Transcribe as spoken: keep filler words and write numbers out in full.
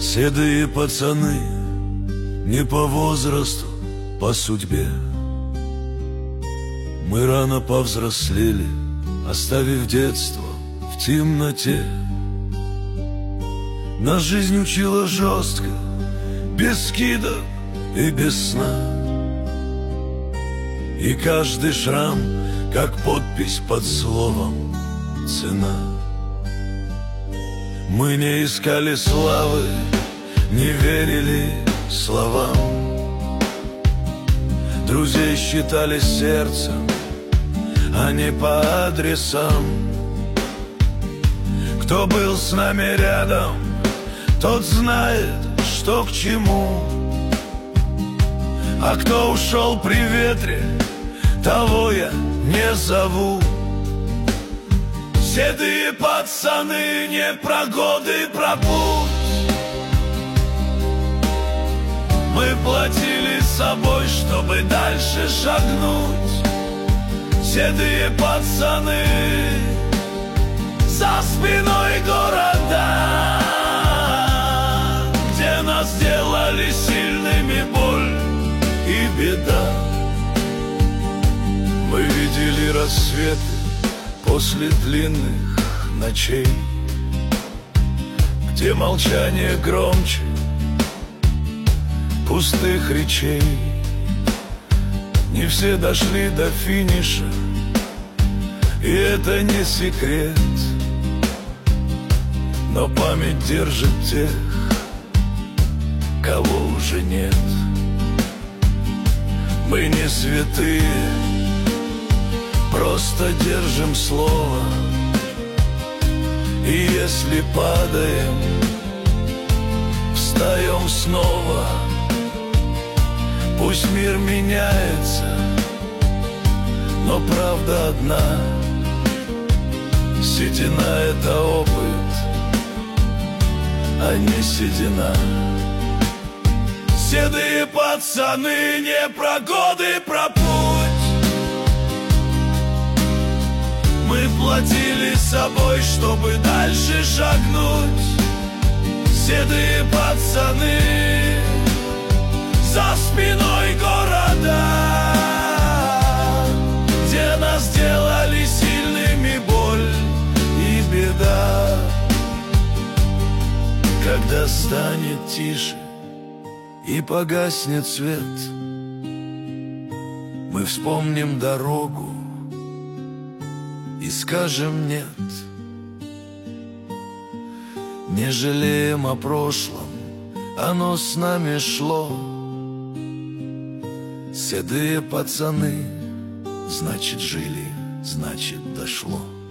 Седые пацаны, не по возрасту, по судьбе. Мы рано повзрослели, оставив детство в темноте. Нас жизнь учила жестко, без скидок и без сна. И каждый шрам, как подпись под словом «цена». Мы не искали славы, не верили словам. Друзей считали сердцем, а не по адресам. Кто был с нами рядом, тот знает, что к чему. А кто ушел при ветре, того я не зову. Седые пацаны, не про годы, про путь. Мы платили собой, чтобы дальше шагнуть. Седые пацаны, за спиной города, где нас сделали сильными боль и беда. Мы видели рассветы после длинных ночей, где молчание громче пустых речей. Не все дошли до финиша, и это не секрет, но память держит тех, кого уже нет. Мы не святые, просто держим слово. И если падаем, встаем снова. Пусть мир меняется, но правда одна: седина — это опыт, а не седина. Седые пацаны, не про годы, про путь. Мы платили собой, чтобы дальше шагнуть. Седые пацаны, за спиной города, где нас делали сильными боль и беда. Когда станет тише и погаснет свет, мы вспомним дорогу и скажем нет. Не жалеем о прошлом, оно с нами шло. Седые пацаны, значит жили, значит дошло.